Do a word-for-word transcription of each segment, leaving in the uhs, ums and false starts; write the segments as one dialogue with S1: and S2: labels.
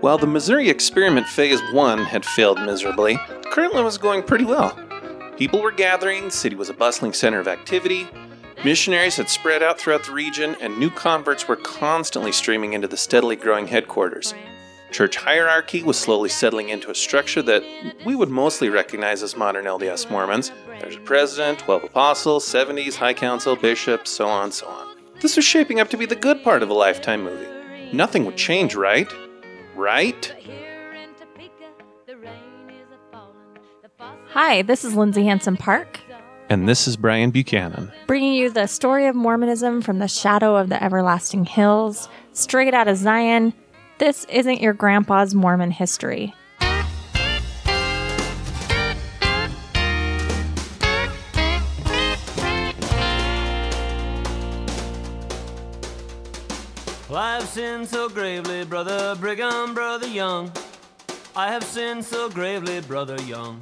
S1: While the Missouri Experiment Phase one had failed miserably, Kirtland was going pretty well. People were gathering, the city was a bustling center of activity, missionaries had spread out throughout the region, and new converts were constantly streaming into the steadily growing headquarters. Church hierarchy was slowly settling into a structure that we would mostly recognize as modern L D S Mormons. There's a president, twelve apostles, seventies, high council, bishops, so on, so on. This was shaping up to be the good part of a Lifetime movie. Nothing would change, right? Right?
S2: Hi, this is Lindsay Hansen Park.
S1: And this is Brian Buchanan.
S2: Bringing you the story of Mormonism from the shadow of the everlasting hills, straight out of Zion. This isn't your grandpa's Mormon history.
S3: Well, I have sinned so gravely, Brother Brigham, Brother Young. I have sinned so gravely, Brother Young.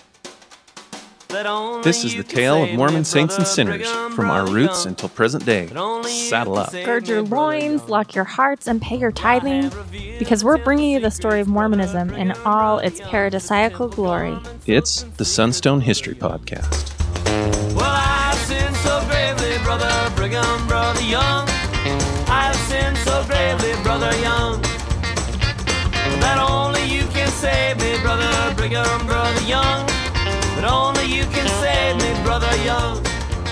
S1: This is the tale of Mormon saints and sinners, from our roots until present day. Saddle up.
S2: Gird your loins, lock your hearts, and pay your tithing, because we're bringing you the story of Mormonism in all its paradisiacal glory.
S1: It's the Sunstone History Podcast.
S3: Well, I have sinned so gravely, Brother Brigham, Brother Young. I have sinned so gravely, Brother Young, that only you can save me, Brother Brigham, Brother Young. But only you can save me, Brother Young.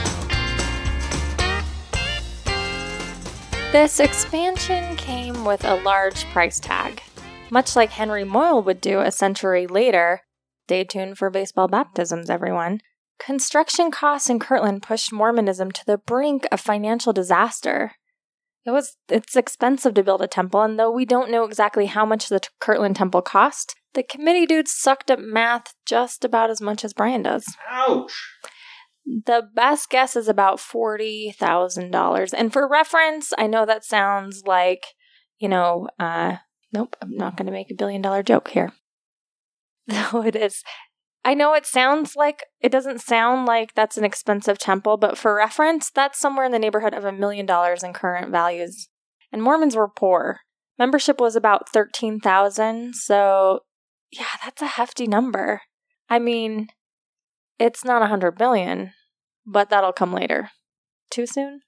S2: This expansion came with a large price tag. Much like Henry Moyle would do a century later, stay tuned for baseball baptisms, everyone. Construction costs in Kirtland pushed Mormonism to the brink of financial disaster. It was, it's expensive to build a temple, and though we don't know exactly how much the Kirtland temple cost, the committee dudes sucked at math just about as much as Brian does.
S1: Ouch!
S2: The best guess is about forty thousand dollars. And for reference, I know that sounds like, you know, uh, nope, I'm not going to make a billion dollar joke here. Though it is. I know it sounds like, it doesn't sound like that's an expensive temple, but for reference, that's somewhere in the neighborhood of a million dollars in current values. And Mormons were poor. Membership was about thirteen thousand, so yeah, that's a hefty number. I mean, it's not one hundred billion, but that'll come later. Too soon?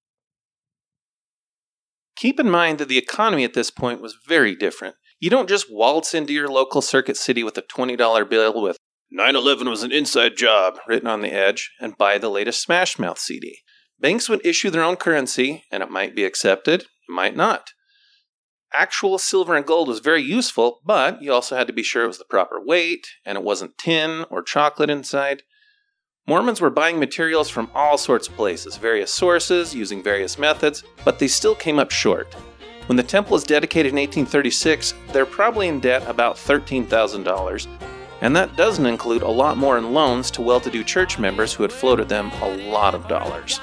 S1: Keep in mind that the economy at this point was very different. You don't just waltz into your local circuit city with a twenty dollar bill with nine eleven was an inside job written on the edge and buy the latest Smash Mouth C D. Banks would issue their own currency, and it might be accepted, it might not. Actual silver and gold was very useful, but you also had to be sure it was the proper weight, and it wasn't tin or chocolate inside. Mormons were buying materials from all sorts of places, various sources, using various methods, but they still came up short. When the temple was dedicated in eighteen thirty-six, they're probably in debt about thirteen thousand dollars, and that doesn't include a lot more in loans to well-to-do church members who had floated them a lot of dollars.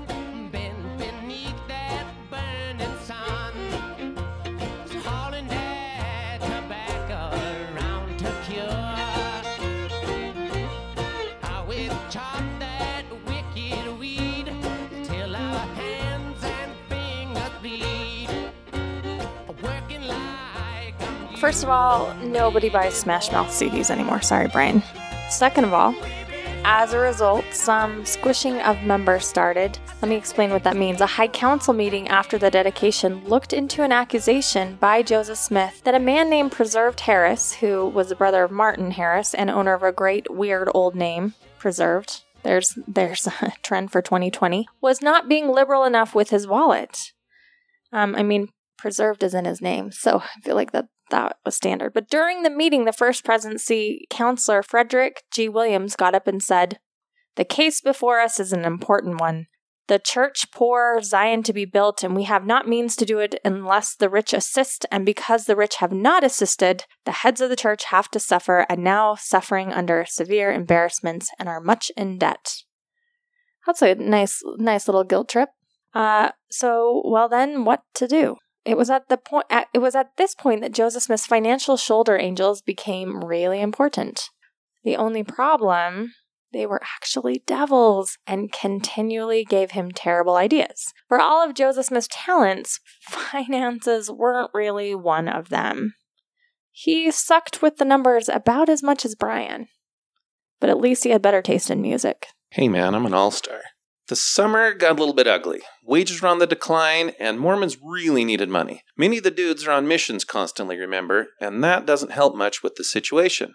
S2: First of all, nobody buys Smash Mouth C Ds anymore. Sorry, Brian. Second of all, as a result, some squishing of members started. Let me explain what that means. A High Council meeting after the dedication looked into an accusation by Joseph Smith that a man named Preserved Harris, who was the brother of Martin Harris and owner of a great weird old name, Preserved, there's, there's a trend for twenty twenty, was not being liberal enough with his wallet. Um, I mean, Preserved is in his name, so I feel like that that was standard. But during the meeting, the First Presidency counselor, Frederick G. Williams, got up and said, "The case before us is an important one. The church poor, Zion to be built, and we have not means to do it unless the rich assist, and because the rich have not assisted, the heads of the church have to suffer, and now suffering under severe embarrassments and are much in debt." That's a nice, nice little guilt trip. Uh, so, well then, what to do? It was at the point. At, it was at this point that Joseph Smith's financial shoulder angels became really important. The only problem, they were actually devils and continually gave him terrible ideas. For all of Joseph Smith's talents, finances weren't really one of them. He sucked with the numbers about as much as Brian. But at least he had better taste in music.
S1: Hey man, I'm an all-star. The summer got a little bit ugly. Wages were on the decline, and Mormons really needed money. Many of the dudes are on missions constantly, remember, and that doesn't help much with the situation.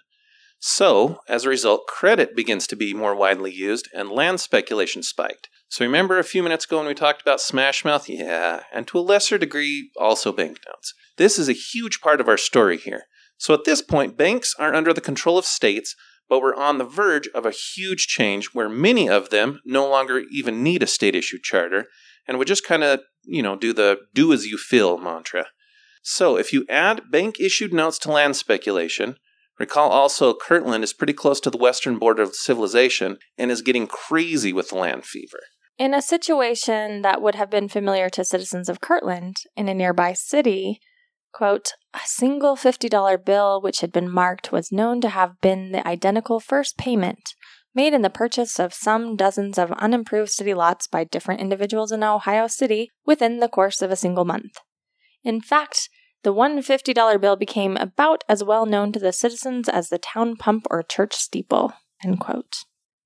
S1: So, as a result, credit begins to be more widely used, and land speculation spiked. So remember a few minutes ago when we talked about Smash Mouth? Yeah, and to a lesser degree, also banknotes. This is a huge part of our story here. So at this point, banks are under the control of states, but we're on the verge of a huge change where many of them no longer even need a state-issued charter and would just kind of, you know, do the do as you feel mantra. So if you add bank-issued notes to land speculation, recall also Kirtland is pretty close to the western border of civilization and is getting crazy with the land fever.
S2: In a situation that would have been familiar to citizens of Kirtland in a nearby city, quote, a single fifty dollar bill which had been marked was known to have been the identical first payment made in the purchase of some dozens of unimproved city lots by different individuals in Ohio City within the course of a single month. In fact, the one fifty dollar bill became about as well known to the citizens as the town pump or church steeple, end quote.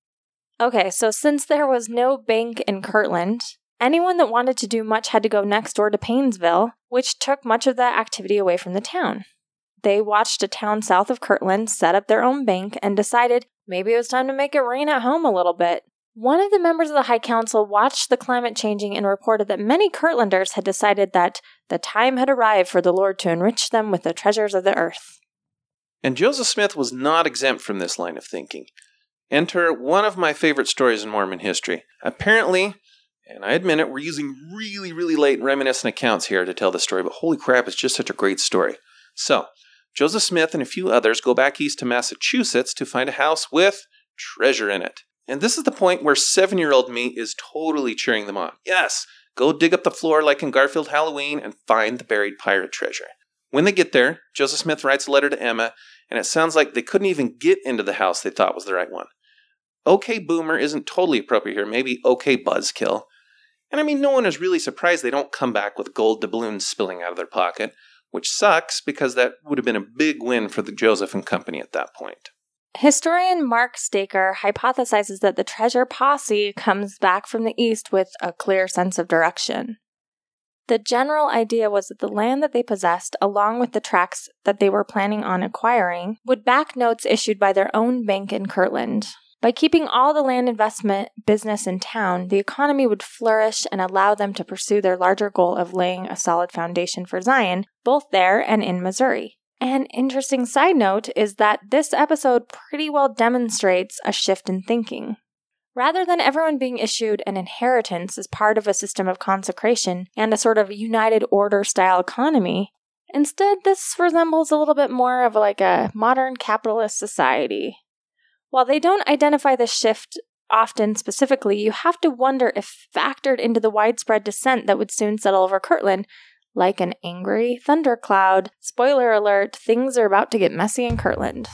S2: Okay, so since there was no bank in Kirtland, anyone that wanted to do much had to go next door to Paynesville, which took much of that activity away from the town. They watched a town south of Kirtland set up their own bank and decided maybe it was time to make it rain at home a little bit. One of the members of the High Council watched the climate changing and reported that many Kirtlanders had decided that the time had arrived for the Lord to enrich them with the treasures of the earth.
S1: And Joseph Smith was not exempt from this line of thinking. Enter one of my favorite stories in Mormon history. Apparently, and I admit it, we're using really, really late reminiscent accounts here to tell the story, but holy crap, it's just such a great story. So, Joseph Smith and a few others go back east to Massachusetts to find a house with treasure in it. And this is the point where seven-year-old me is totally cheering them on. Yes, go dig up the floor like in Garfield Halloween and find the buried pirate treasure. When they get there, Joseph Smith writes a letter to Emma, and it sounds like they couldn't even get into the house they thought was the right one. Okay boomer isn't totally appropriate here, maybe okay buzzkill. And I mean, no one is really surprised they don't come back with gold doubloons spilling out of their pocket, which sucks because that would have been a big win for the Joseph and Company at that point.
S2: Historian Mark Staker hypothesizes that the treasure posse comes back from the east with a clear sense of direction. The general idea was that the land that they possessed, along with the tracts that they were planning on acquiring, would back notes issued by their own bank in Kirtland. By keeping all the land investment business in town, the economy would flourish and allow them to pursue their larger goal of laying a solid foundation for Zion, both there and in Missouri. An interesting side note is that this episode pretty well demonstrates a shift in thinking. Rather than everyone being issued an inheritance as part of a system of consecration and a sort of United Order-style economy, instead this resembles a little bit more of like a modern capitalist society. While they don't identify the shift often specifically, you have to wonder if factored into the widespread dissent that would soon settle over Kirtland, like an angry thundercloud. Spoiler alert, things are about to get messy in Kirtland.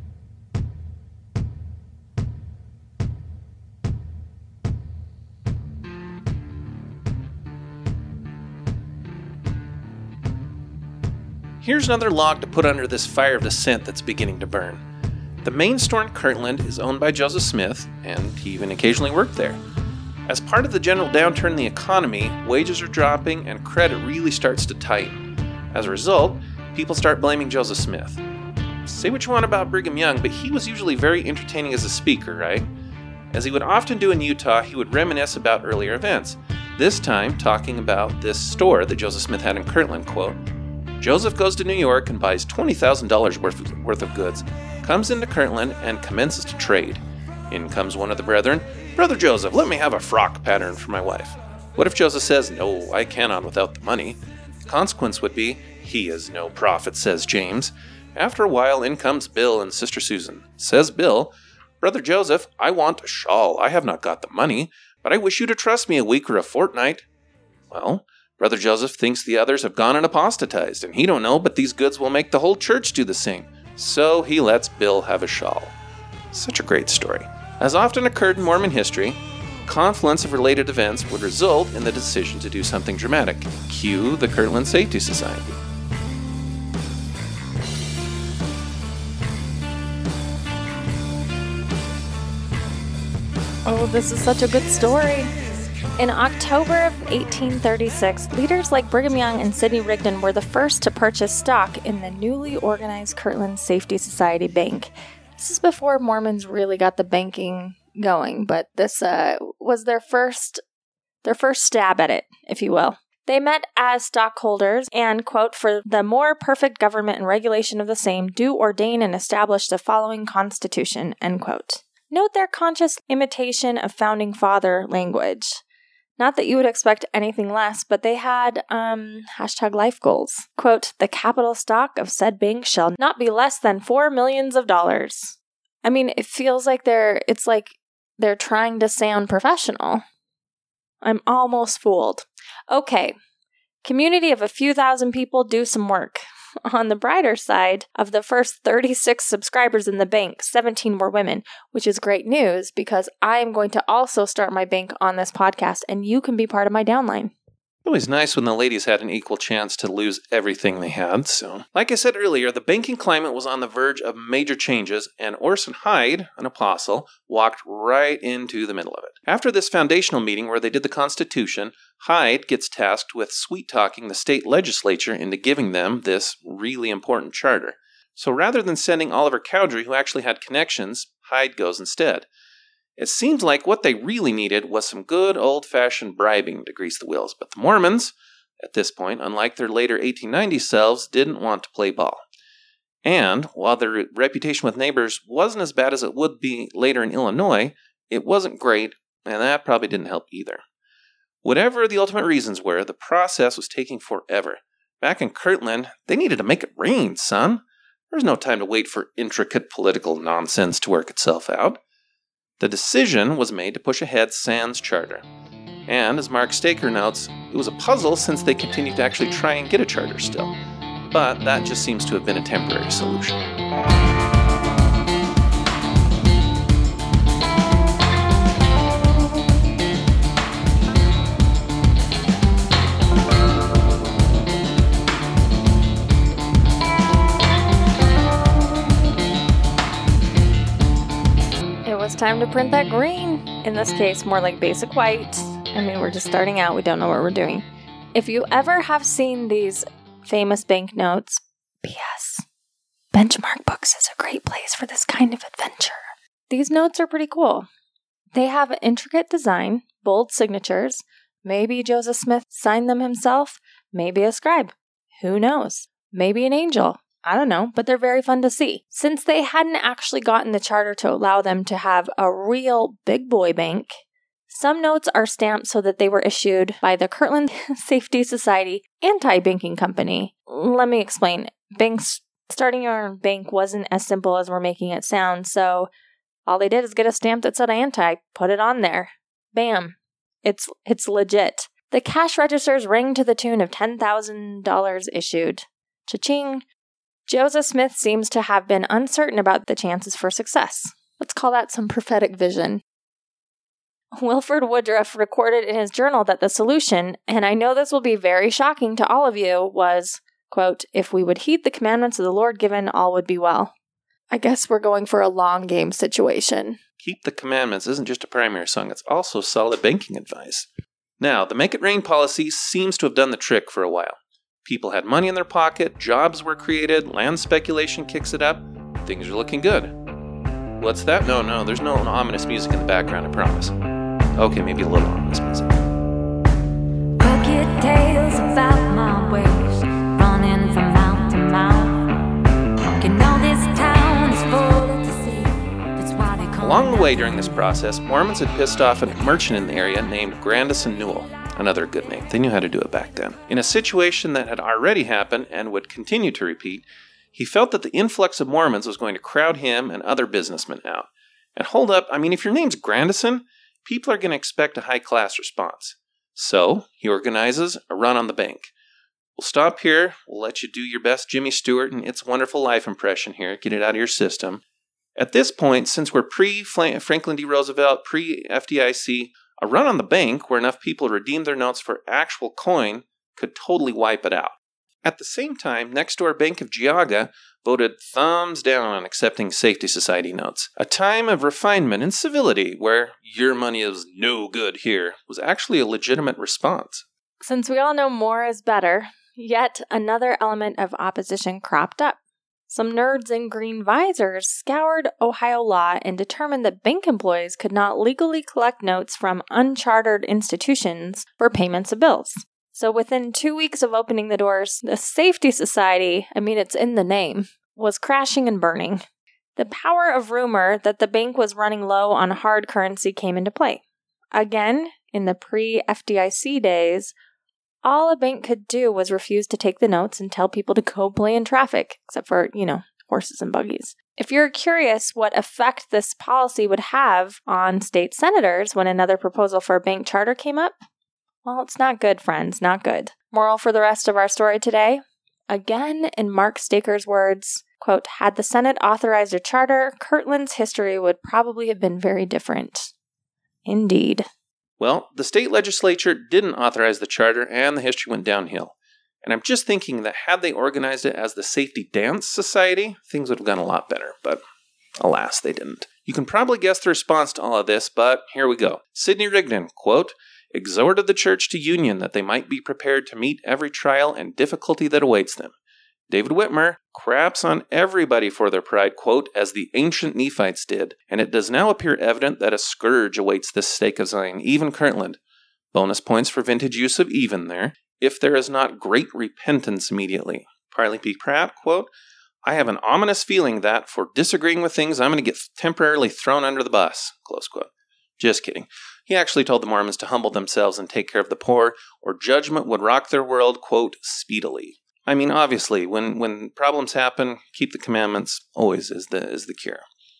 S1: Here's another log to put under this fire of dissent that's beginning to burn. The main store in Kirtland is owned by Joseph Smith, and he even occasionally worked there. As part of the general downturn in the economy, wages are dropping and credit really starts to tighten. As a result, people start blaming Joseph Smith. Say what you want about Brigham Young, but he was usually very entertaining as a speaker, right? As he would often do in Utah, he would reminisce about earlier events. This time, talking about this store that Joseph Smith had in Kirtland, quote, Joseph goes to New York and buys twenty thousand dollars worth of goods, comes into Kirtland, and commences to trade. In comes one of the brethren, Brother Joseph, let me have a frock pattern for my wife. What if Joseph says, no, I cannot without the money? The consequence would be, he is no prophet, says James. After a while, in comes Bill and Sister Susan. Says Bill, Brother Joseph, I want a shawl. I have not got the money, but I wish you to trust me a week or a fortnight. Well, Brother Joseph thinks the others have gone and apostatized, and he don't know, but these goods will make the whole church do the same. So he lets Bill have a shawl. Such a great story. As often occurred in Mormon history, confluence of related events would result in the decision to do something dramatic. Cue the Kirtland Safety Society.
S2: this is such a good story. In October of eighteen thirty-six, leaders like Brigham Young and Sidney Rigdon were the first to purchase stock in the newly organized Kirtland Safety Society Bank. This is before Mormons really got the banking going, but this uh, was their first, their first stab at it, if you will. They met as stockholders and, quote, for the more perfect government and regulation of the same, do ordain and establish the following constitution, end quote. Note their conscious imitation of founding father language. Not that you would expect anything less, but they had, um, hashtag life goals. Quote, the capital stock of said bank shall not be less than four millions of dollars. I mean, it feels like they're, it's like they're trying to sound professional. I'm almost fooled. Okay, community of a few thousand people, do some work. On the brighter side, of the first thirty-six subscribers in the bank, seventeen were women, which is great news because I am going to also start my bank on this podcast and you can be part of my downline.
S1: It was nice when the ladies had an equal chance to lose everything they had, so. Like I said earlier, the banking climate was on the verge of major changes, and Orson Hyde, an apostle, walked right into the middle of it. After this foundational meeting where they did the Constitution, Hyde gets tasked with sweet-talking the state legislature into giving them this really important charter. So rather than sending Oliver Cowdery, who actually had connections, Hyde goes instead. It seems like what they really needed was some good old-fashioned bribing to grease the wheels, but the Mormons, at this point, unlike their later eighteen nineties selves, didn't want to play ball. And, while their reputation with neighbors wasn't as bad as it would be later in Illinois, it wasn't great, and that probably didn't help either. Whatever the ultimate reasons were, the process was taking forever. Back in Kirtland, they needed to make it rain, son. There was no time to wait for intricate political nonsense to work itself out. The decision was made to push ahead Sans charter. And, as Mark Staker notes, it was a puzzle since they continued to actually try and get a charter still. But that just seems to have been a temporary solution.
S2: Time to print that green. In this case, more like basic white. I mean, we're just starting out. We don't know what we're doing. If you ever have seen these famous banknotes, P S Benchmark Books is a great place for this kind of adventure. These notes are pretty cool. They have an intricate design, bold signatures. Maybe Joseph Smith signed them himself. Maybe a scribe. Who knows? Maybe an angel. I don't know, but they're very fun to see. Since they hadn't actually gotten the charter to allow them to have a real big boy bank, some notes are stamped so that they were issued by the Kirtland Safety Society Anti-Banking Company. Let me explain. Banks, starting your own bank wasn't as simple as we're making it sound, so all they did is get a stamp that said anti, put it on there. Bam. It's it's legit. The cash registers rang to the tune of ten thousand dollars issued. Cha-ching. Joseph Smith seems to have been uncertain about the chances for success. Let's call that some prophetic vision. Wilford Woodruff recorded in his journal that the solution, and I know this will be very shocking to all of you, was, quote, if we would heed the commandments of the Lord given, all would be well. I guess we're going for a long game situation.
S1: Keep the commandments isn't just a primary song, it's also solid banking advice. Now, the make it rain policy seems to have done the trick for a while. People had money in their pocket, jobs were created, land speculation kicks it up, things are looking good. What's that? No, no, there's no ominous music in the background, I promise. Okay, maybe a little ominous music.
S4: Crooked tales about my ways, running from mouth to mouth. You know this town is full of deceit. That's why they call
S1: Along the way during this process, Mormons had pissed off a merchant in the area named Grandison Newell. Another good name. They knew how to do it back then. In a situation that had already happened and would continue to repeat, he felt that the influx of Mormons was going to crowd him and other businessmen out. And hold up, I mean, if your name's Grandison, people are going to expect a high-class response. So, he organizes a run on the bank. We'll stop here. We'll let you do your best Jimmy Stewart and It's a Wonderful Life impression here. Get it out of your system. At this point, since we're pre-Franklin D. Roosevelt, pre-F D I C, a run on the bank where enough people redeemed their notes for actual coin could totally wipe it out. At the same time, next-door Bank of Geauga voted thumbs down on accepting Safety Society notes. A time of refinement and civility where your money is no good here was actually a legitimate response.
S2: Since we all know more is better, yet another element of opposition cropped up. Some nerds in green visors scoured Ohio law and determined that bank employees could not legally collect notes from unchartered institutions for payments of bills. So within two weeks of opening the doors, the Safety Society, I mean it's in the name, was crashing and burning. The power of rumor that the bank was running low on hard currency came into play. Again, in the pre-F D I C days, all a bank could do was refuse to take the notes and tell people to go play in traffic, except for, you know, horses and buggies. If you're curious what effect this policy would have on state senators when another proposal for a bank charter came up, well, it's not good, friends, not good. Moral for the rest of our story today? Again, in Mark Staker's words, quote, had the Senate authorized a charter, Kirtland's history would probably have been very different. Indeed.
S1: Well, the state legislature didn't authorize the charter, and the history went downhill. And I'm just thinking that had they organized it as the Safety Dance Society, things would have gone a lot better, but alas, they didn't. You can probably guess the response to all of this, but here we go. Sidney Rigdon, quote, exhorted the church to union that they might be prepared to meet every trial and difficulty that awaits them. David Whitmer craps on everybody for their pride, quote, as the ancient Nephites did, and it does now appear evident that a scourge awaits this stake of Zion, even Kirtland. Bonus points for vintage use of even there, if there is not great repentance immediately. Parley P. Pratt, quote, I have an ominous feeling that, for disagreeing with things, I'm going to get temporarily thrown under the bus, close quote. Just kidding. He actually told the Mormons to humble themselves and take care of the poor, or judgment would rock their world, quote, speedily. I mean, obviously, when, when problems happen, keep the commandments always is the is the cure.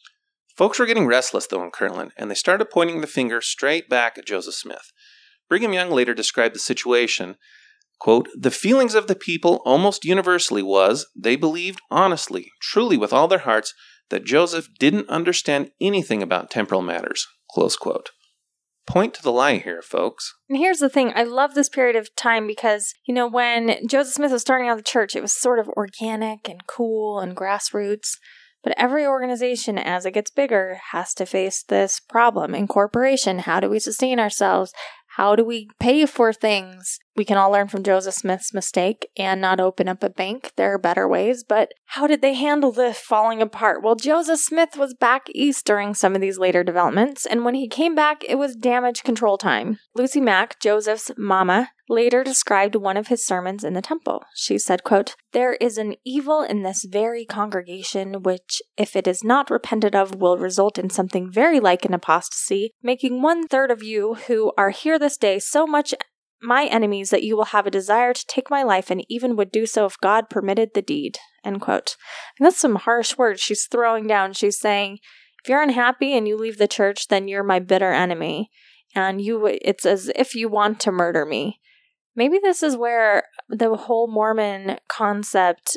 S1: Folks were getting restless, though, in Kirtland, and they started pointing the finger straight back at Joseph Smith. Brigham Young later described the situation, quote, the feelings of the people almost universally was, they believed honestly, truly with all their hearts, that Joseph didn't understand anything about temporal matters, close quote. Point to the lie here, folks.
S2: And here's the thing. I love this period of time because, you know, when Joseph Smith was starting out the church, it was sort of organic and cool and grassroots. But every organization, as it gets bigger, has to face this problem. Incorporation. How do we sustain ourselves? How do we pay for things? We can all learn from Joseph Smith's mistake and not open up a bank. There are better ways, but how did they handle the falling apart? Well, Joseph Smith was back east during some of these later developments, and when he came back, it was damage control time. Lucy Mack, Joseph's mama, later described one of his sermons in the temple. She said, quote, there is an evil in this very congregation which, if it is not repented of, will result in something very like an apostasy, making one-third of you who are here this day so much my enemies that you will have a desire to take my life and even would do so if God permitted the deed, end quote. And that's some harsh words she's throwing down. She's saying, if you're unhappy and you leave the church, then you're my bitter enemy. And you, it's as if you want to murder me. Maybe this is where the whole Mormon concept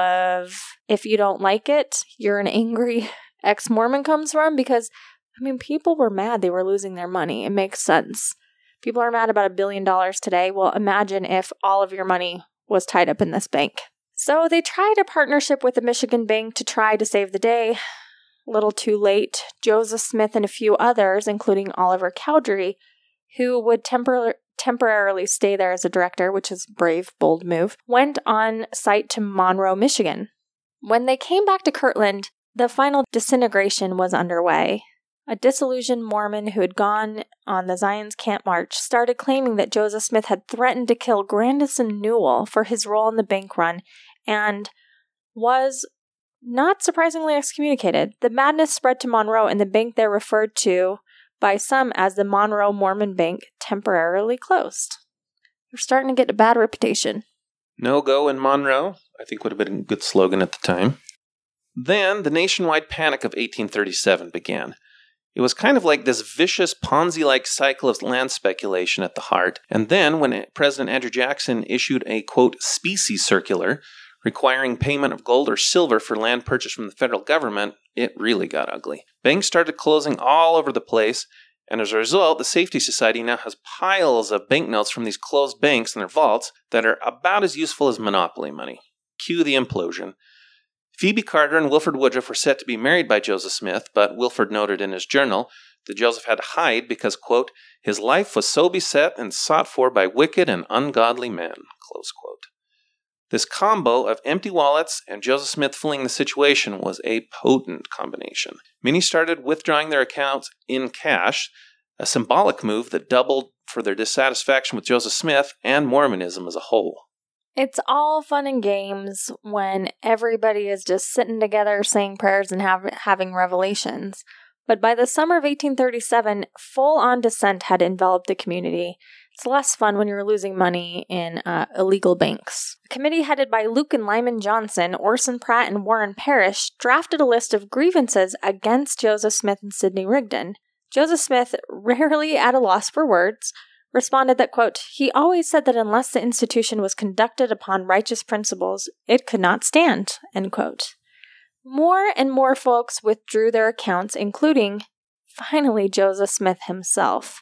S2: of if you don't like it, you're an angry ex-Mormon comes from, because, I mean, people were mad they were losing their money. It makes sense. People are mad about a billion dollars today. Well, imagine if all of your money was tied up in this bank. So they tried a partnership with the Michigan Bank to try to save the day. A little too late. Joseph Smith and a few others, including Oliver Cowdery, who would tempor- temporarily stay there as a director, which is a brave, bold move, went on site to Monroe, Michigan. When they came back to Kirtland, the final disintegration was underway. A disillusioned Mormon who had gone on the Zion's Camp March started claiming that Joseph Smith had threatened to kill Grandison Newell for his role in the bank run and was, not surprisingly, excommunicated. The madness spread to Monroe, and the bank there referred to by some as the Monroe Mormon Bank temporarily closed. They're starting to get a bad reputation.
S1: No go in Monroe, I think would have been a good slogan at the time. Then the nationwide panic of eighteen thirty-seven began. It was kind of like this vicious Ponzi-like cycle of land speculation at the heart. And then when President Andrew Jackson issued a, quote, specie circular requiring payment of gold or silver for land purchased from the federal government, it really got ugly. Banks started closing all over the place, And as a result, the Safety Society now has piles of banknotes from these closed banks in their vaults that are about as useful as Monopoly money. Cue the implosion. Phoebe Carter and Wilford Woodruff were set to be married by Joseph Smith, but Wilford noted in his journal that Joseph had to hide because, quote, his life was so beset and sought for by wicked and ungodly men, close quote. This combo of empty wallets and Joseph Smith fleeing the situation was a potent combination. Many started withdrawing their accounts in cash, a symbolic move that doubled for their dissatisfaction with Joseph Smith and Mormonism as a whole.
S2: It's all fun and games when everybody is just sitting together saying prayers and have, having revelations. But by the summer of eighteen thirty-seven, full-on dissent had enveloped the community. It's less fun when you're losing money in uh, illegal banks. A committee headed by Luke and Lyman Johnson, Orson Pratt, and Warren Parrish drafted a list of grievances against Joseph Smith and Sidney Rigdon. Joseph Smith, rarely at a loss for words, responded that, quote, he always said that unless the institution was conducted upon righteous principles, it could not stand, end quote. More and more folks withdrew their accounts, including, finally, Joseph Smith himself.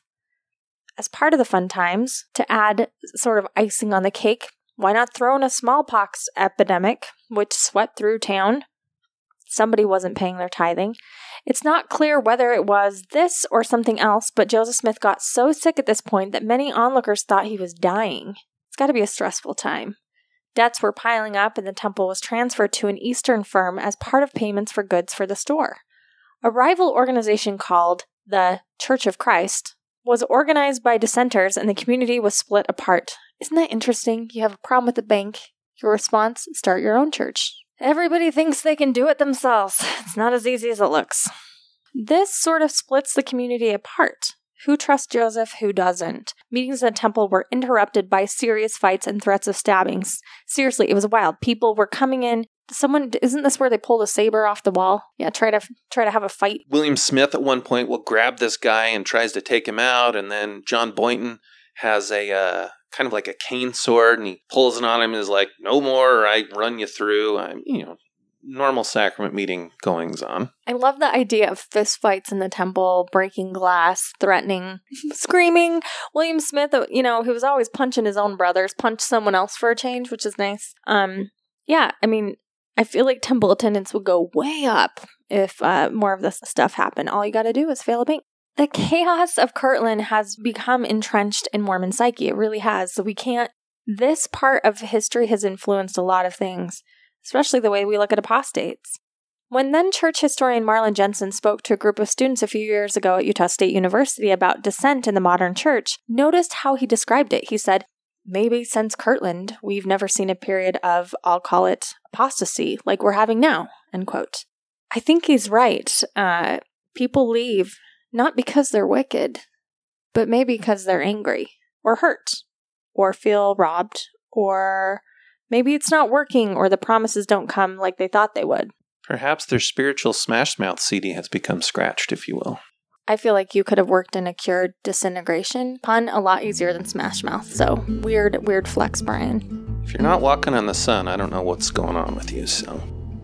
S2: As part of the fun times, to add sort of icing on the cake, why not throw in a smallpox epidemic, which swept through town? Somebody wasn't paying their tithing. It's not clear whether it was this or something else, but Joseph Smith got so sick at this point that many onlookers thought he was dying. It's got to be a stressful time. Debts were piling up and the temple was transferred to an Eastern firm as part of payments for goods for the store. A rival organization called the Church of Christ was organized by dissenters and the community was split apart. Isn't that interesting? You have a problem with the bank. Your response, start your own church. Everybody thinks they can do it themselves. It's not as easy as it looks. This sort of splits the community apart. Who trusts Joseph, who doesn't? Meetings in the temple were interrupted by serious fights and threats of stabbings. Seriously, it was wild. People were coming in. Someone, isn't this where they pulled a saber off the wall? Yeah, try to try to have a fight.
S1: William Smith at one point will grab this guy and tries to take him out, and then John Boynton has a uh, kind of like a cane sword, and he pulls it on him and is like, no more, or I run you through. I'm, you know, normal sacrament meeting goings on.
S2: I love the idea of fist fights in the temple, breaking glass, threatening, screaming. William Smith, you know, he was always punching his own brothers, punched someone else for a change, which is nice. Um, yeah, I mean, I feel like temple attendance would go way up if uh, more of this stuff happened. All you got to do is fail a bank. The chaos of Kirtland has become entrenched in Mormon psyche. It really has. So we can't, this part of history has influenced a lot of things, especially the way we look at apostates. When then church historian Marlon Jensen spoke to a group of students a few years ago at Utah State University about dissent in the modern church, noticed how he described it. He said, maybe since Kirtland, we've never seen a period of, I'll call it, apostasy like we're having now, end quote. I think he's right. Uh, people leave not because they're wicked, but maybe because they're angry or hurt or feel robbed, or maybe it's not working or the promises don't come like they thought they would.
S1: Perhaps their spiritual Smash Mouth C D has become scratched, if you will.
S2: I feel like you could have worked in a cured disintegration pun a lot easier than Smash Mouth. So weird, weird flex, Brian.
S1: If you're not walking on the sun, I don't know what's going on with you, so.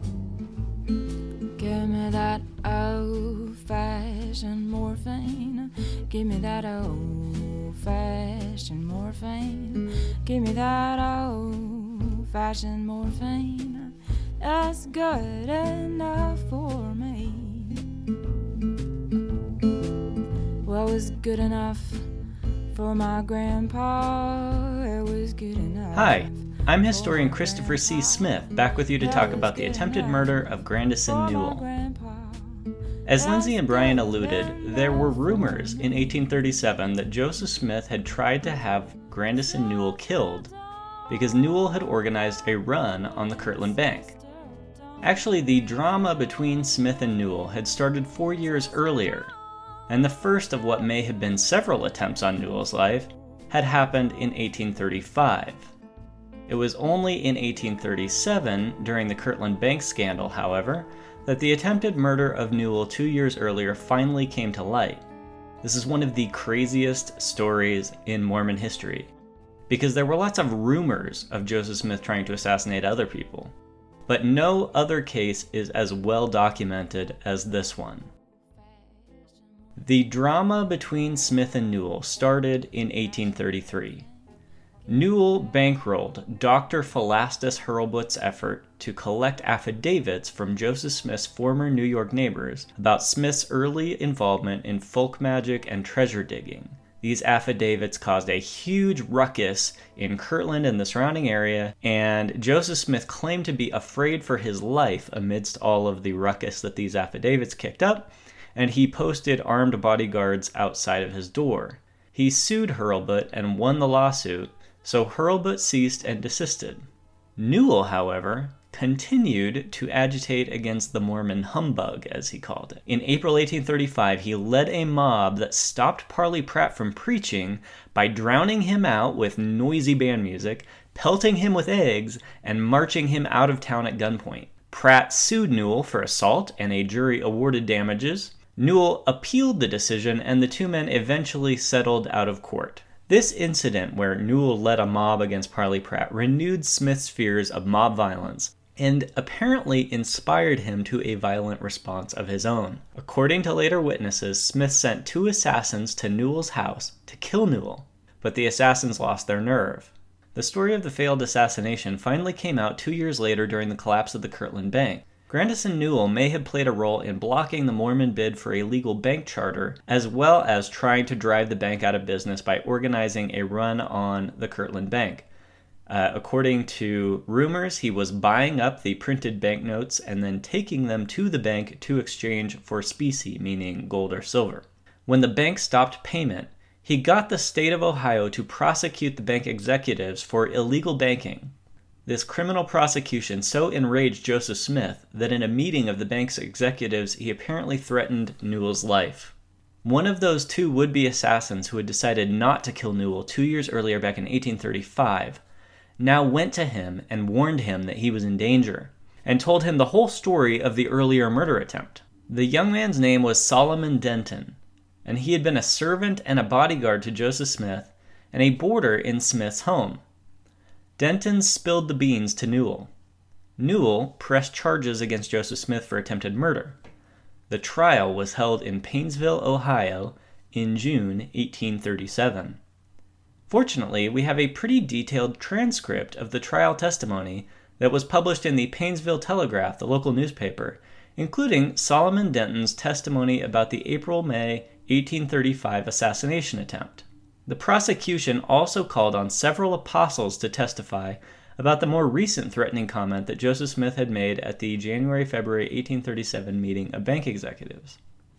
S5: Give me that old-fashioned morphine. Give me that old-fashioned morphine. Give me that old-fashioned morphine. That's good enough for me. What was good enough for my grandpa, it was good enough.
S6: Hi, I'm historian Christopher C. Smith, back with you to talk about the attempted murder of Grandison Newell. As Lindsay and Brian alluded, there were rumors in eighteen thirty-seven that Joseph Smith had tried to have Grandison Newell killed because Newell had organized a run on the Kirtland Bank. Actually, the drama between Smith and Newell had started four years earlier, and the first of what may have been several attempts on Newell's life had happened in eighteen thirty-five. It was only in eighteen thirty-seven, during the Kirtland Bank scandal, however, that the attempted murder of Newell two years earlier finally came to light. This is one of the craziest stories in Mormon history, because there were lots of rumors of Joseph Smith trying to assassinate other people, but no other case is as well documented as this one. The drama between Smith and Newell started in eighteen thirty-three. Newell bankrolled Doctor Philastus Hurlbut's effort to collect affidavits from Joseph Smith's former New York neighbors about Smith's early involvement in folk magic and treasure digging. These affidavits caused a huge ruckus in Kirtland and the surrounding area, and Joseph Smith claimed to be afraid for his life amidst all of the ruckus that these affidavits kicked up, and he posted armed bodyguards outside of his door. He sued Hurlbut and won the lawsuit, so Hurlbut ceased and desisted. Newell, however, continued to agitate against the Mormon humbug, as he called it. In April eighteen thirty-five, he led a mob that stopped Parley Pratt from preaching by drowning him out with noisy band music, pelting him with eggs, and marching him out of town at gunpoint. Pratt sued Newell for assault, and a jury awarded damages. Newell appealed the decision, and the two men eventually settled out of court. This incident, where Newell led a mob against Parley Pratt, renewed Smith's fears of mob violence, and apparently inspired him to a violent response of his own. According to later witnesses, Smith sent two assassins to Newell's house to kill Newell, but the assassins lost their nerve. The story of the failed assassination finally came out two years later during the collapse of the Kirtland Bank. Grandison Newell may have played a role in blocking the Mormon bid for a legal bank charter, as well as trying to drive the bank out of business by organizing a run on the Kirtland Bank. Uh, according to rumors, he was buying up the printed banknotes and then taking them to the bank to exchange for specie, meaning gold or silver. When the bank stopped payment, he got the state of Ohio to prosecute the bank executives for illegal banking. This criminal prosecution so enraged Joseph Smith that in a meeting of the bank's executives, he apparently threatened Newell's life. One of those two would-be assassins who had decided not to kill Newell two years earlier back in eighteen thirty-five now went to him and warned him that he was in danger, and told him the whole story of the earlier murder attempt. The young man's name was Solomon Denton, and he had been a servant and a bodyguard to Joseph Smith and a boarder in Smith's home. Denton spilled the beans to Newell. Newell pressed charges against Joseph Smith for attempted murder. The trial was held in Painesville, Ohio, in June eighteen thirty-seven. Fortunately, we have a pretty detailed transcript of the trial testimony that was published in the Painesville Telegraph, the local newspaper, including Solomon Denton's testimony about the April-May eighteen thirty-five assassination attempt. The prosecution also called on several apostles to testify about the more recent threatening comment that Joseph Smith had made at the January-February eighteen thirty-seven meeting of bank executives.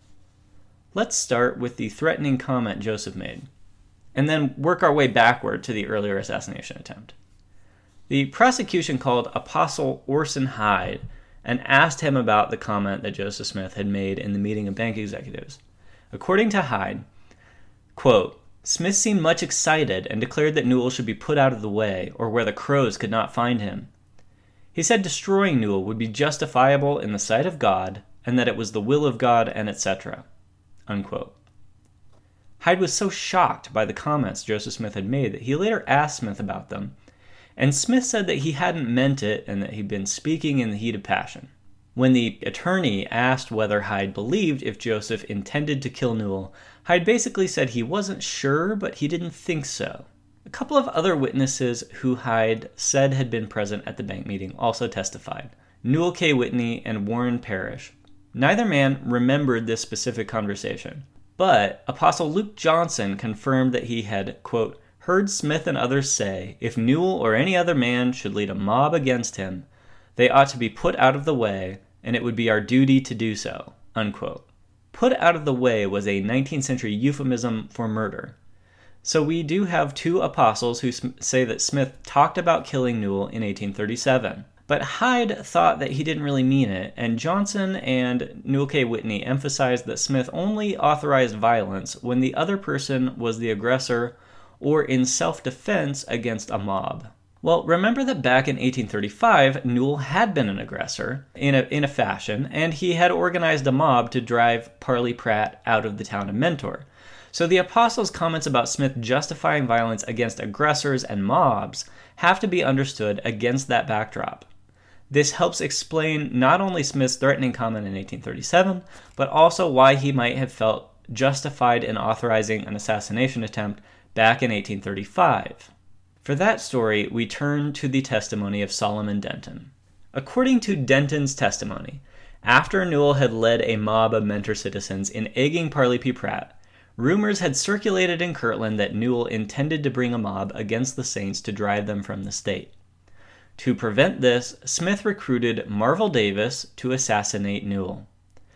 S6: Let's start with the threatening comment Joseph made, and then work our way backward to the earlier assassination attempt. The prosecution called Apostle Orson Hyde and asked him about the comment that Joseph Smith had made in the meeting of bank executives. According to Hyde, quote, Smith seemed much excited and declared that Newell should be put out of the way, or where the crows could not find him. He said destroying Newell would be justifiable in the sight of God, and that it was the will of God, and et cetera. Unquote. Hyde was so shocked by the comments Joseph Smith had made that he later asked Smith about them, and Smith said that he hadn't meant it and that he'd been speaking in the heat of passion. When the attorney asked whether Hyde believed if Joseph intended to kill Newell, Hyde basically said he wasn't sure, but he didn't think so. A couple of other witnesses who Hyde said had been present at the bank meeting also testified, Newell K. Whitney and Warren Parrish. Neither man remembered this specific conversation, but Apostle Luke Johnson confirmed that he had, quote, heard Smith and others say, if Newell or any other man should lead a mob against him, they ought to be put out of the way, and it would be our duty to do so, unquote. Put out of the way was a nineteenth century euphemism for murder. So we do have two apostles who say that Smith talked about killing Newell in eighteen thirty-seven. But Hyde thought that he didn't really mean it, and Johnson and Newell K. Whitney emphasized that Smith only authorized violence when the other person was the aggressor or in self-defense against a mob. Well, remember that back in eighteen thirty-five, Newell had been an aggressor in a, in a fashion, and he had organized a mob to drive Parley Pratt out of the town of Mentor. So the apostles' comments about Smith justifying violence against aggressors and mobs have to be understood against that backdrop. This helps explain not only Smith's threatening comment in eighteen thirty-seven, but also why he might have felt justified in authorizing an assassination attempt back in eighteen thirty-five. For that story, we turn to the testimony of Solomon Denton. According to Denton's testimony, after Newell had led a mob of Mentor citizens in egging Parley P. Pratt, rumors had circulated in Kirtland that Newell intended to bring a mob against the Saints to drive them from the state. To prevent this, Smith recruited Marvel Davis to assassinate Newell.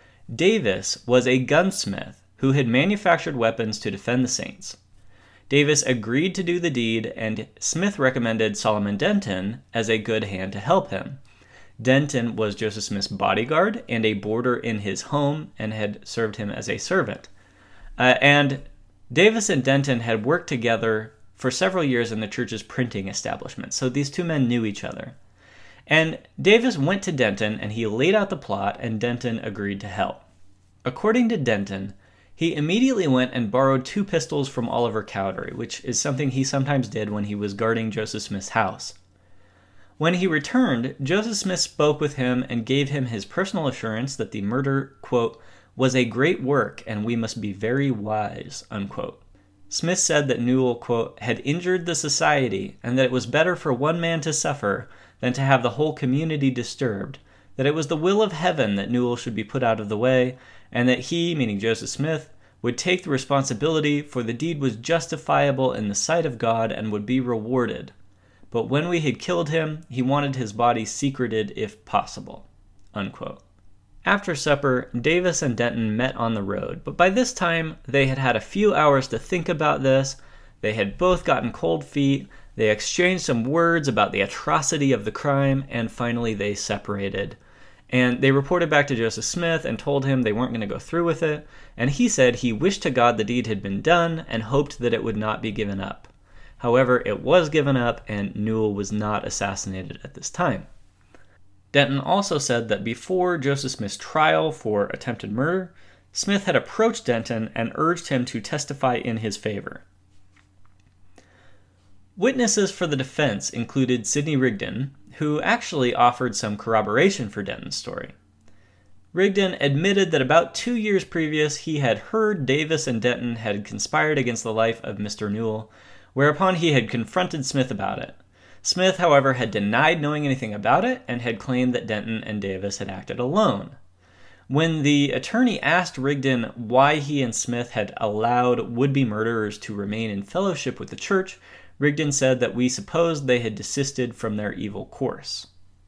S6: Davis was a gunsmith who had manufactured weapons to defend the Saints. Davis agreed to do the deed, and Smith recommended Solomon Denton as a good hand to help him. Denton was Joseph Smith's bodyguard and a boarder in his home and had served him as a servant. Uh, and Davis and Denton had worked together for several years in the church's printing establishment, so these two men knew each other. And Davis went to Denton and he laid out the plot, and Denton agreed to help. According to Denton, he immediately went and borrowed two pistols from Oliver Cowdery, which is something he sometimes did when he was guarding Joseph Smith's house. When he returned, Joseph Smith spoke with him and gave him his personal assurance that the murder, quote, was a great work and we must be very wise, unquote. Smith said that Newell, quote, had injured the society and that it was better for one man to suffer than to have the whole community disturbed, that it was the will of heaven that Newell should be put out of the way, and that he, meaning Joseph Smith, would take the responsibility, for the deed was justifiable in the sight of God and would be rewarded. But when we had killed him, he wanted his body secreted if possible, unquote. After supper, Davis and Denton met on the road, but by this time they had had a few hours to think about this. They had both gotten cold feet, they exchanged some words about the atrocity of the crime, and finally they separated. And they reported back to Joseph Smith and told him they weren't going to go through with it, and he said he wished to God the deed had been done and hoped that it would not be given up. However, it was given up, and Newell was not assassinated at this time. Denton also said that before Joseph Smith's trial for attempted murder, Smith had approached Denton and urged him to testify in his favor. Witnesses for the defense included Sidney Rigdon, who actually offered some corroboration for Denton's story. Rigdon admitted that about two years previous he had heard Davis and Denton had conspired against the life of Mister Newell, whereupon he had confronted Smith about it. Smith, however, had denied knowing anything about it and had claimed that Denton and Davis had acted alone. When the attorney asked Rigdon why he and Smith had allowed would-be murderers to remain in fellowship with the church, Rigdon said that we supposed they had desisted from their evil course.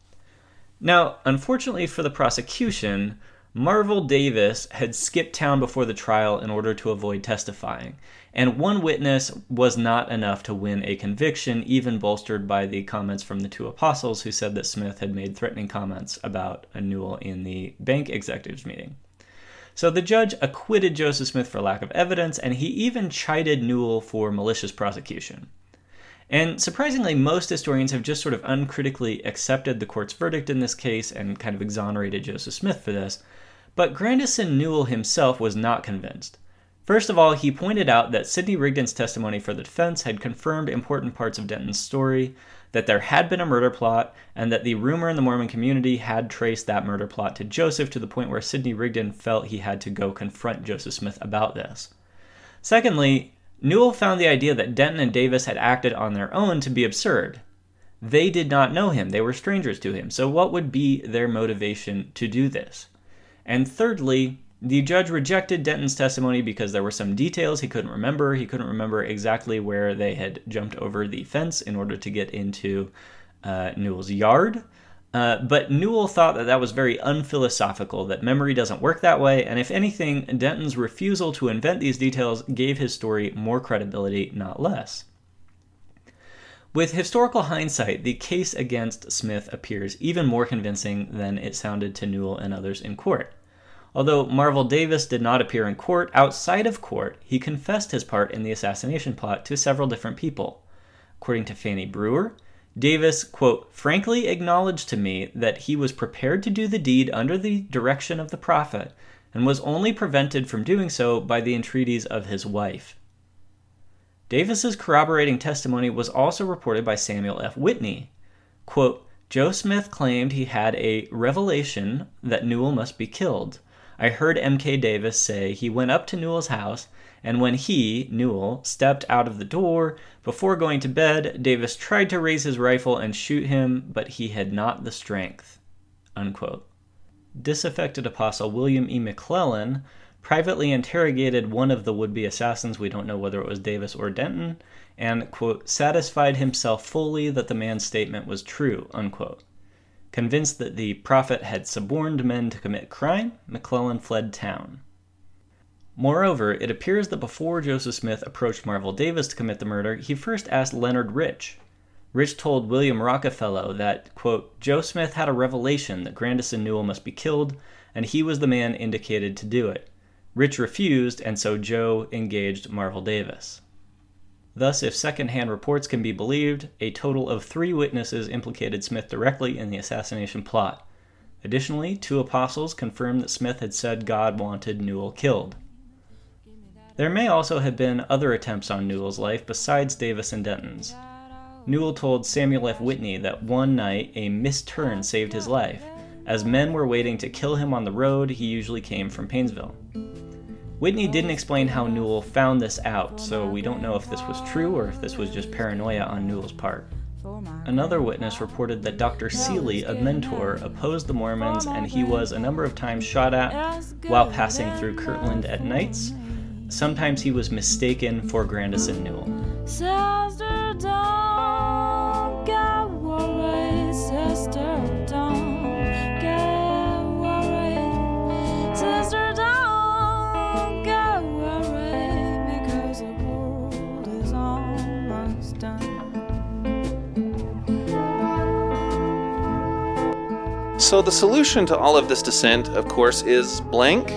S6: Now, unfortunately for the prosecution, Marvel Davis had skipped town before the trial in order to avoid testifying, and one witness was not enough to win a conviction, even bolstered by the comments from the two apostles who said that Smith had made threatening comments about a Newell in the bank executives meeting. So the judge acquitted Joseph Smith for lack of evidence, and he even chided Newell for malicious prosecution. And surprisingly, most historians have just sort of uncritically accepted the court's verdict in this case and kind of exonerated Joseph Smith for this. But Grandison Newell himself was not convinced. First of all, he pointed out that Sidney Rigdon's testimony for the defense had confirmed important parts of Denton's story, that there had been a murder plot, and that the rumor in the Mormon community had traced that murder plot to Joseph to the point where Sidney Rigdon felt he had to go confront Joseph Smith about this. Secondly, Newell found the idea that Denton and Davis had acted on their own to be absurd. They did not know him, they were strangers to him, so what would be their motivation to do this? And thirdly, the judge rejected Denton's testimony because there were some details he couldn't remember. He couldn't remember exactly where they had jumped over the fence in order to get into uh, Newell's yard. Uh, but Newell thought that that was very unphilosophical, that memory doesn't work that way, and if anything, Denton's refusal to invent these details gave his story more credibility, not less. With historical hindsight, the case against Smith appears even more convincing than it sounded to Newell and others in court. Although Marvel Davis did not appear in court, outside of court, he confessed his part in the assassination plot to several different people. According to Fanny Brewer, Davis, quote, frankly acknowledged to me that he was prepared to do the deed under the direction of the prophet and was only prevented from doing so by the entreaties of his wife. Davis's corroborating testimony was also reported by Samuel F. Whitney. Quote, Joe Smith claimed he had a revelation that Newell must be killed. I heard M K Davis say he went up to Newell's house, and when he, Newell, stepped out of the door, before going to bed, Davis tried to raise his rifle and shoot him, but he had not the strength." Unquote. Disaffected apostle William E. McClellan privately interrogated one of the would-be assassins, we don't know whether it was Davis or Denton, and, quote, satisfied himself fully that the man's statement was true, unquote. Convinced that the prophet had suborned men to commit crime, McClellan fled town. Moreover, it appears that before Joseph Smith approached Marvel Davis to commit the murder, he first asked Leonard Rich. Rich told William Rockefeller that, quote, Joe Smith had a revelation that Grandison Newell must be killed, and he was the man indicated to do it. Rich refused, and so Joe engaged Marvel Davis. Thus, if second-hand reports can be believed, a total of three witnesses implicated Smith directly in the assassination plot. Additionally, two apostles confirmed that Smith had said God wanted Newell killed. There may also have been other attempts on Newell's life besides Davis and Denton's. Newell told Samuel F. Whitney that one night a misturn saved his life. As men were waiting to kill him on the road, he usually came from Painesville. Whitney didn't explain how Newell found this out, so we don't know if this was true or if this was just paranoia on Newell's part. Another witness reported that Doctor Seeley, a mentor, opposed the Mormons, and he was a number of times shot at while passing through Kirtland at nights. Sometimes he was mistaken for Grandison Newell.
S5: Sister, don't get worried. Sister, don't get worried. Sister, don't get worried, because the world is almost done.
S1: So the solution to all of this dissent, of course, is blank.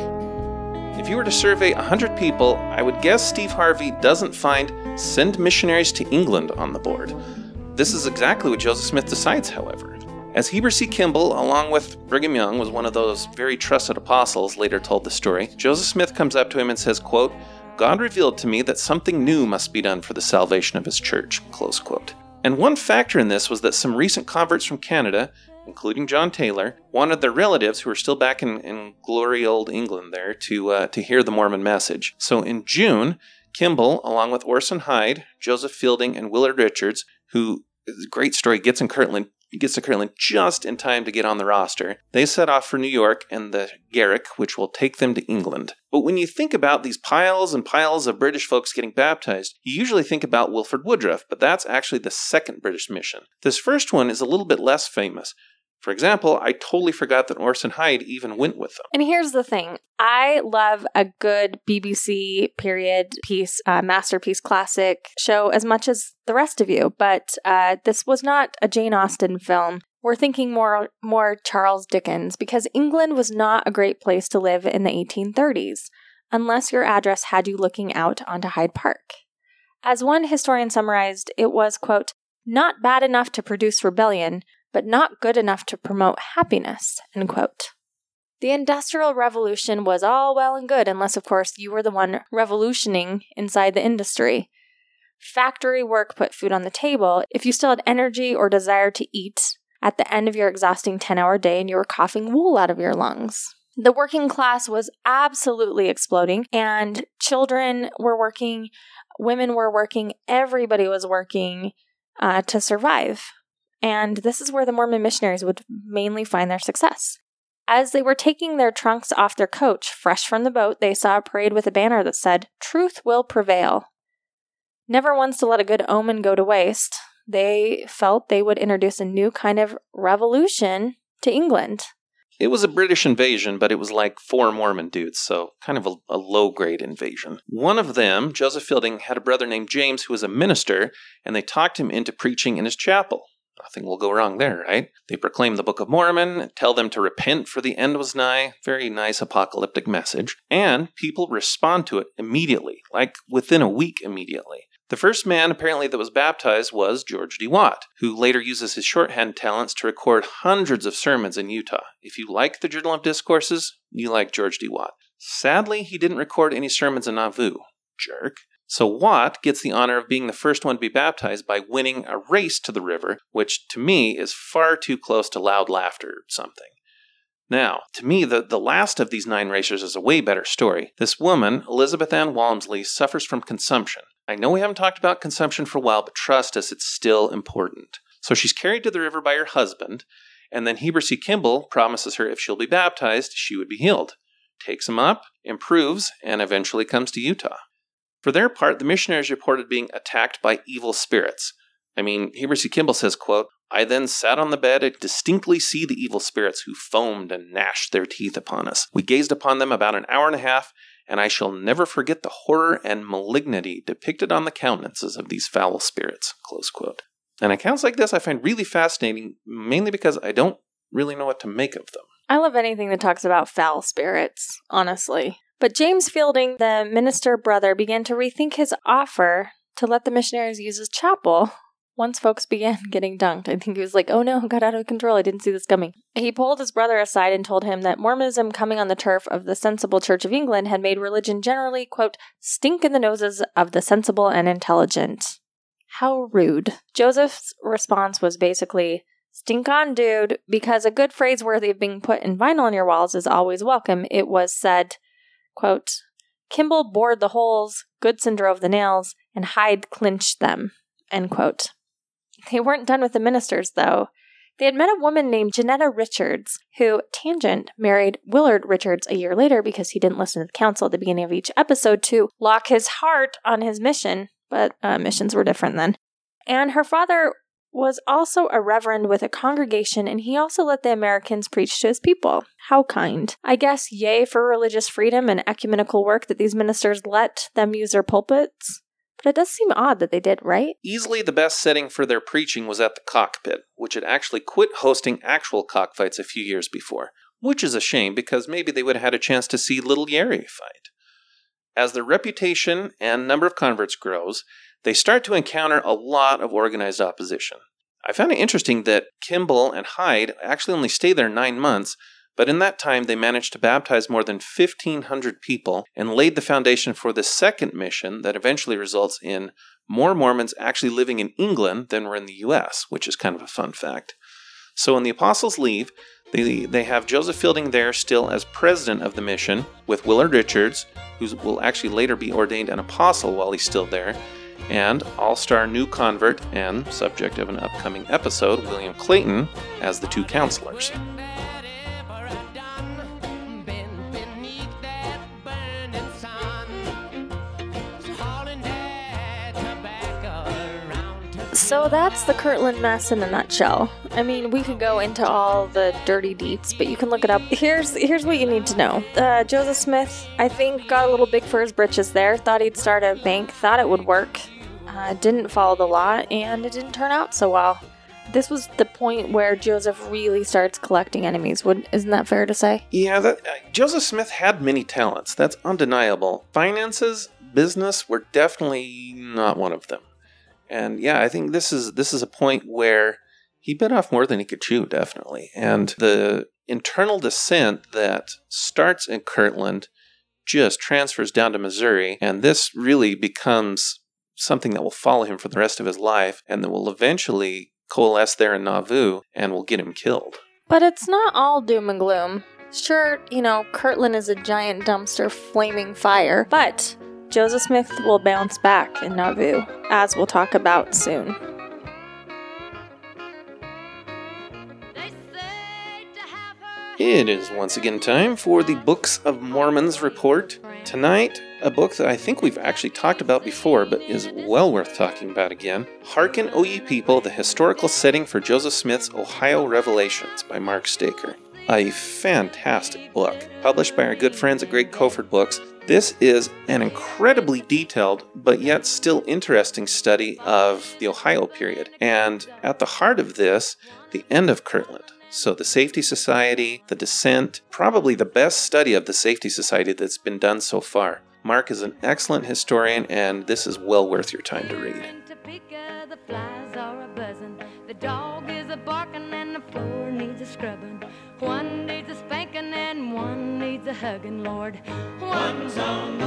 S1: If you were to survey one hundred people, I would guess Steve Harvey doesn't find "send missionaries to England" on the board. This is exactly what Joseph Smith decides, however. As Heber C. Kimball, along with Brigham Young, was one of those very trusted apostles, later told the story, Joseph Smith comes up to him and says, quote, "God revealed to me that something new must be done for the salvation of his church," close quote. And one factor in this was that some recent converts from Canada, including John Taylor, wanted their relatives, who were still back in, in glory old England there, to uh, to hear the Mormon message. So in June, Kimball, along with Orson Hyde, Joseph Fielding, and Willard Richards, who, great story, gets in Kirtland, gets to Kirtland just in time to get on the roster, they set off for New York and the Garrick, which will take them to England. But when you think about these piles and piles of British folks getting baptized, you usually think about Wilford Woodruff, but that's actually the second British mission. This first one is a little bit less famous. For example, I totally forgot that Orson Hyde even went with them.
S2: And here's the thing. I love a good B B C period piece, uh, masterpiece classic show as much as the rest of you, but uh, this was not a Jane Austen film. We're thinking more, more Charles Dickens, because England was not a great place to live in the eighteen thirties, unless your address had you looking out onto Hyde Park. As one historian summarized, it was, quote, "not bad enough to produce rebellion, but not good enough to promote happiness," end quote. The Industrial Revolution was all well and good, unless, of course, you were the one revolutioning inside the industry. Factory work put food on the table. If you still had energy or desire to eat at the end of your exhausting ten-hour day and you were coughing wool out of your lungs. The working class was absolutely exploding, and children were working, women were working, everybody was working uh, to survive. And this is where the Mormon missionaries would mainly find their success. As they were taking their trunks off their coach, fresh from the boat, they saw a parade with a banner that said, "Truth will prevail." Never once to let a good omen go to waste, they felt they would introduce a new kind of revolution to England.
S1: It was a British invasion, but it was like four Mormon dudes, so kind of a, a low-grade invasion. One of them, Joseph Fielding, had a brother named James who was a minister, and they talked him into preaching in his chapel. Nothing will go wrong there, right? They proclaim the Book of Mormon, tell them to repent for the end was nigh. Very nice apocalyptic message. And people respond to it immediately, like within a week immediately. The first man apparently that was baptized was George D. Watt, who later uses his shorthand talents to record hundreds of sermons in Utah. If you like the Journal of Discourses, you like George D. Watt. Sadly, he didn't record any sermons in Nauvoo. Jerk. So Watt gets the honor of being the first one to be baptized by winning a race to the river, which to me is far too close to loud laughter or something. Now, to me, the, the last of these nine racers is a way better story. This woman, Elizabeth Ann Walmsley, suffers from consumption. I know we haven't talked about consumption for a while, but trust us, it's still important. So she's carried to the river by her husband, and then Heber C. Kimball promises her if she'll be baptized, she would be healed. Takes him up, improves, and eventually comes to Utah. For their part, the missionaries reported being attacked by evil spirits. I mean, Heber C. Kimball says, quote, "I then sat on the bed and distinctly see the evil spirits who foamed and gnashed their teeth upon us. We gazed upon them about an hour and a half, and I shall never forget the horror and malignity depicted on the countenances of these foul spirits," close quote. And accounts like this I find really fascinating, mainly because I don't really know what to make of them.
S2: I love anything that talks about foul spirits, honestly. But James Fielding, the minister brother, began to rethink his offer to let the missionaries use his chapel once folks began getting dunked. I think he was like, oh no, got out of control. I didn't see this coming. He pulled his brother aside and told him that Mormonism coming on the turf of the sensible Church of England had made religion generally, quote, stink in the noses of the sensible and intelligent. How rude. Joseph's response was basically, stink on, dude, because a good phrase worthy of being put in vinyl on your walls is always welcome. It was said, quote, Kimball bored the holes, Goodson drove the nails, and Hyde clinched them, end quote. They weren't done with the ministers, though. They had met a woman named Janetta Richards, who, tangent, married Willard Richards a year later because he didn't listen to the counsel at the beginning of each episode to lock his heart on his mission, but uh, missions were different then. And her father was also a reverend with a congregation, and he also let the Americans preach to his people. How kind. I guess yay for religious freedom and ecumenical work that these ministers let them use their pulpits. But it does seem odd that they did, right?
S1: Easily the best setting for their preaching was at the Cockpit, which had actually quit hosting actual cockfights a few years before, which is a shame because maybe they would have had a chance to see Little Yeri fight. As their reputation and number of converts grows, they start to encounter a lot of organized opposition. I found it interesting that Kimball and Hyde actually only stayed there nine months, but in that time they managed to baptize more than fifteen hundred people and laid the foundation for the second mission that eventually results in more Mormons actually living in England than were in the U S, which is kind of a fun fact. So when the apostles leave, they, they have Joseph Fielding there still as president of the mission, with Willard Richards, who will actually later be ordained an apostle while he's still there, and all-star new convert and subject of an upcoming episode, William Clayton, as the two counselors.
S2: So that's the Kirtland mess in a nutshell. I mean, we could go into all the dirty deets, but you can look it up. Here's here's what you need to know. Uh, Joseph Smith, I think, got a little big for his britches there. Thought he'd start a bank, thought it would work. Uh, didn't follow the law, and it didn't turn out so well. This was the point where Joseph really starts collecting enemies. Would, isn't that fair to say?
S1: Yeah, that, uh, Joseph Smith had many talents. That's undeniable. Finances, business were definitely not one of them. And yeah, I think this is this is a point where he bit off more than he could chew, definitely. And the internal dissent that starts in Kirtland just transfers down to Missouri, and this really becomes something that will follow him for the rest of his life, and that will eventually coalesce there in Nauvoo and will get him killed.
S2: But it's not all doom and gloom. Sure, you know, Kirtland is a giant dumpster flaming fire, but Joseph Smith will bounce back in Nauvoo, as we'll talk about soon.
S1: It is once again time for the Books of Mormons report. Tonight, a book that I think we've actually talked about before, but is well worth talking about again. Hearken, O Ye People, The Historical Setting for Joseph Smith's Ohio Revelations by Mark Staker. A fantastic book, published by our good friends at Great Coford Books. This is an incredibly detailed, but yet still interesting study of the Ohio period. And at the heart of this, the end of Kirtland. So the Safety Society, the Dissent, probably the best study of the Safety Society that's been done so far. Mark is an excellent historian, and this is well worth your time to read.
S4: The flies are a buzzing, the dog is a barking, and the floor needs a scrubbing. One needs a spanking and one needs a hugging, Lord. One's on